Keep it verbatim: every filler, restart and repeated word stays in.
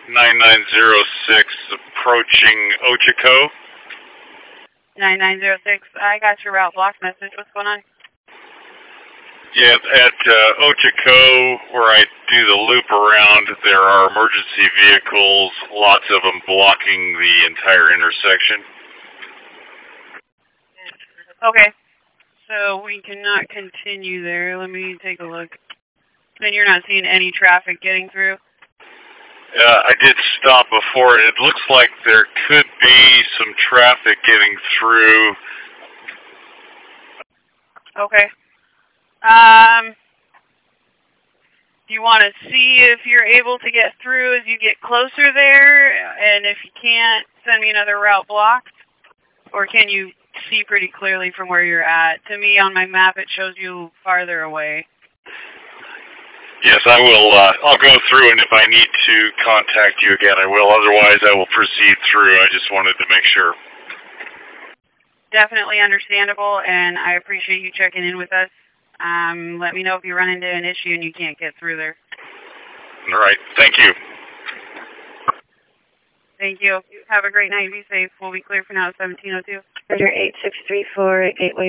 nine nine zero six approaching Ochico. nine nine zero six, I got your route block message. What's going on? Yeah, at uh, Ochico, where I do the loop around, there are emergency vehicles, lots of them blocking the entire intersection. Okay, so we cannot continue there. Let me take a look. And you're not seeing any traffic getting through? Uh, I did stop before. It looks like there could be some traffic getting through. Okay. Um, do you want to see if you're able to get through as you get closer there? And if you can't, send me another route block? Or can you see pretty clearly from where you're at? To me, on my map, it shows you farther away. Yes, I will. Uh, I'll go through, and if I need to contact you again, I will. Otherwise, I will proceed through. I just wanted to make sure. Definitely understandable, and I appreciate you checking in with us. Um, let me know if you run into an issue and you can't get through there. All right. Thank you. Thank you. Have a great night. Be safe. We'll be clear for now at seventeen oh two. Under eight six three four, Gateway